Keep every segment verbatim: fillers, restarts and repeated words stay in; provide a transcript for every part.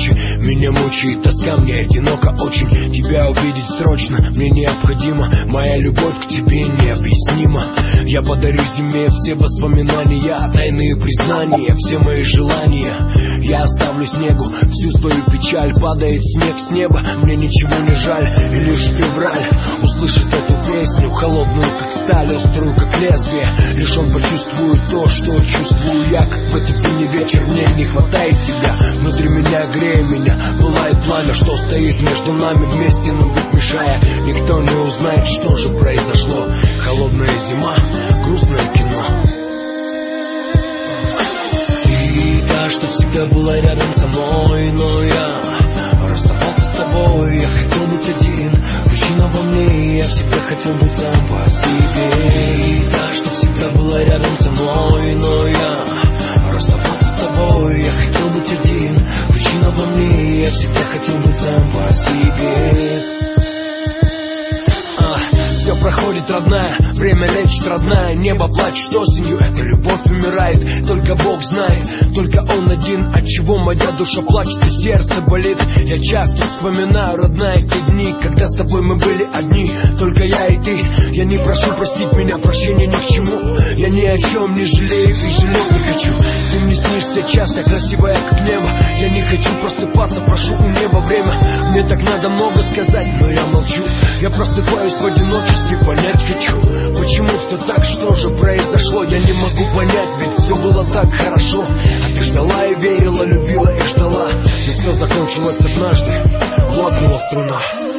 ночи меня мучает тоска, мне одиноко очень. Тебя увидеть срочно, мне необходимо. Моя любовь к тебе необъяснима. Я подарю зиме все воспоминания, тайные признания, все мои желания. Я оставлю снегу всю свою печаль. Падает снег с неба, мне ничего не жаль. И лишь февраль услышит эту песню, холодную как сталь, острую как лезвие. Лишь он почувствует то, что чувствую я, как в этот зимний вечер мне не хватает тебя. Внутри меня, грея меня, пылает пламя, что стоит между нами вместе, но быть мешая. Никто не узнает, что же произошло. Холодная зима, грустное кино. Ты та, что всегда была рядом со мной, но я расставался с тобой. Я хотел быть один, причина во мне. Я всегда хотел быть сам по себе. Ты та, что всегда была рядом со мной, но я расставался с тобой. Я хотел быть один, причина во мне. Я всегда хотел быть сам по себе. Все проходит, родная, время лечит, родная. Небо плачет осенью, эта любовь умирает. Только Бог знает, только Он один, от чего моя душа плачет и сердце болит. Я часто вспоминаю, родная, те дни, когда с тобой мы были одни, только я и ты. Я не прошу простить меня, прощения ни к чему. Я ни о чем не жалею и жалеть не хочу. Ты мне снишься часто, красивая как небо. Я не хочу просыпаться, прошу у неба время. Мне так надо много сказать, но я молчу. Я просыпаюсь в одиночестве, понять хочу, почему все так, что же произошло. Я не могу понять, ведь все было так хорошо. А ты ждала и верила, любила и ждала. Но все закончилось однажды, лопнула струна.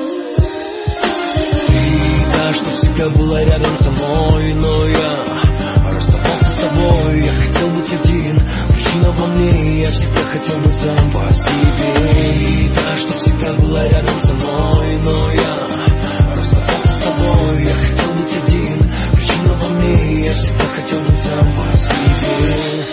Ты та, что всегда была рядом со мной, но я расставался с тобой. Я хотел быть один, причина во мне. Я всегда хотел быть сам по себе. Ты та, что всегда была рядом со мной, но я расставался с тобой. Я хотел быть один, причина во мне. Я всегда хотел быть сам по себе.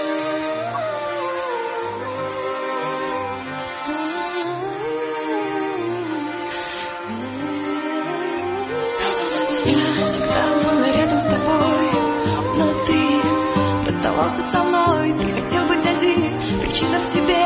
Я всегда была рядом с тобой, но ты расставался со мной. Ты хотел быть один, причина в тебе.